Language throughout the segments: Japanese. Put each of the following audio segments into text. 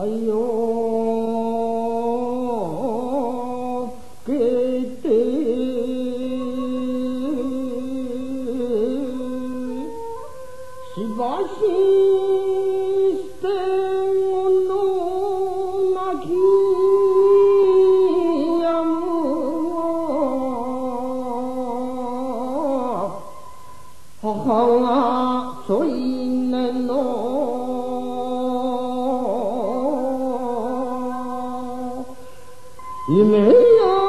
よけてしばし捨て物なきやむ母が添い寝の夢や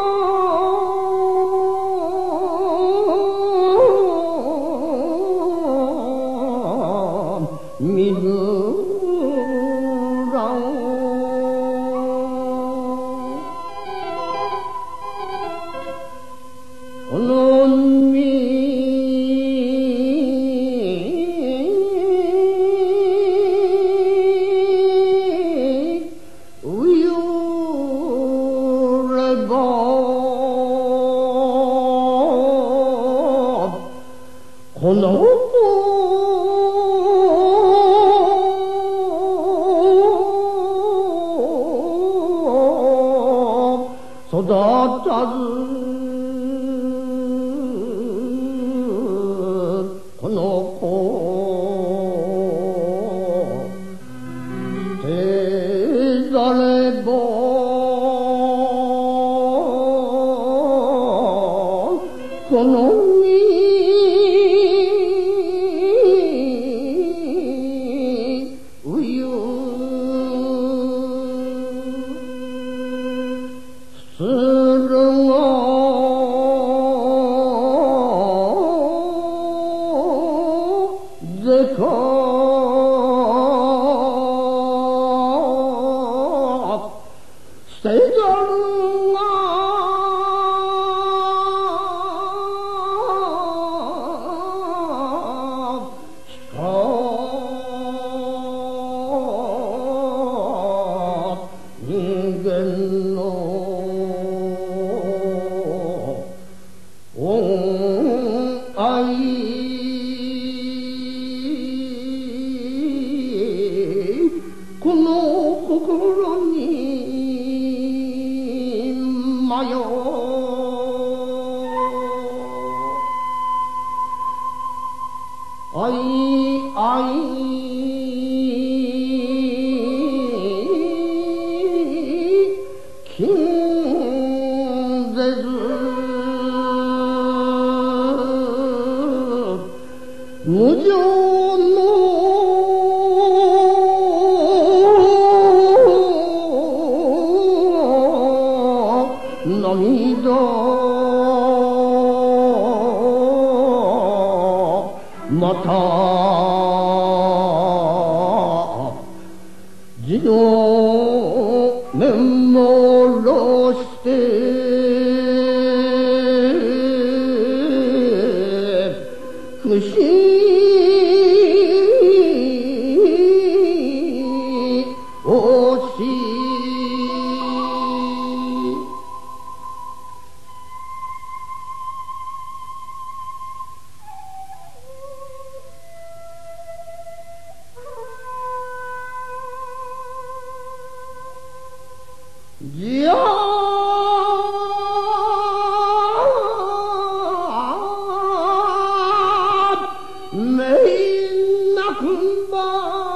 見るらんこの海この子育たずこの子手ざれぼこのするがぜか捨てざるがしか人間の恩愛この心に迷愛愛金ぜず無常の涙また地の面もろして苦しおしじゃめいなくんば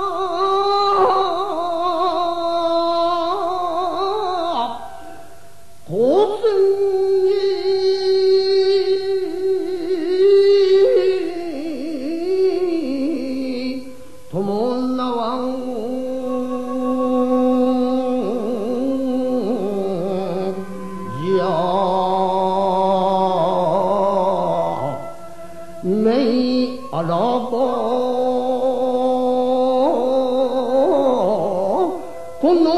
こつにともなわんめいあらばこの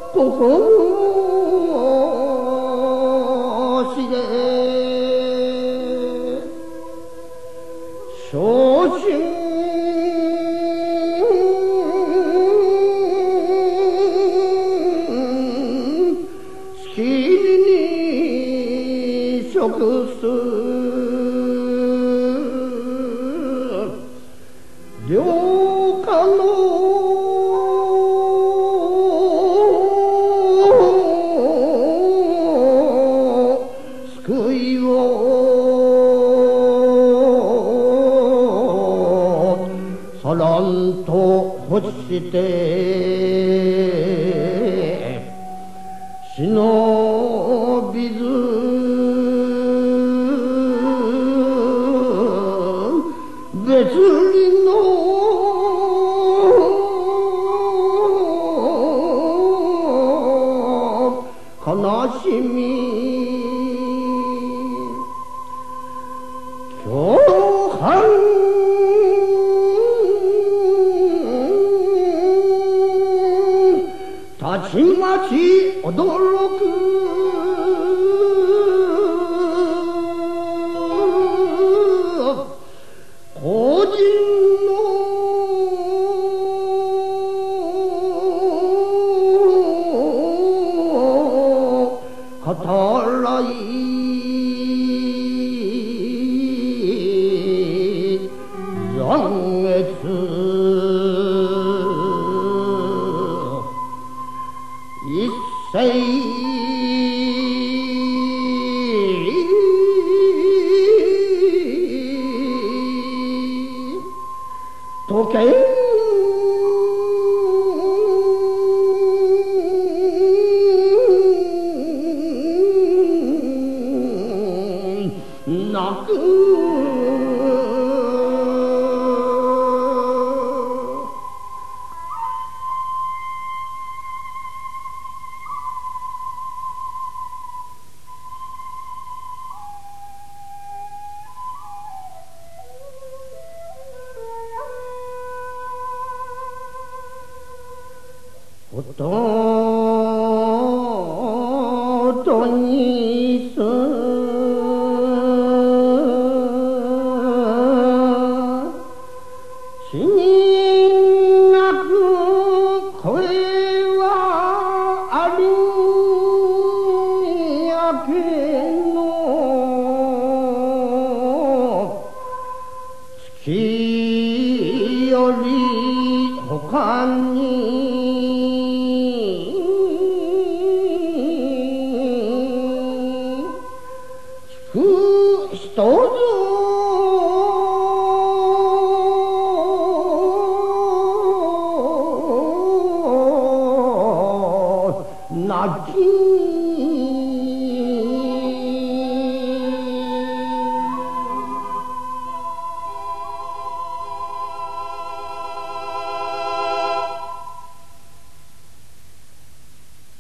心しで昇進しきりに食す良家のして忍びず別離の悲しみ共犯たちまち驚く個人の語らい残月一世時計泣く弟にす死になく声はありやけの月より他に人ぞ泣き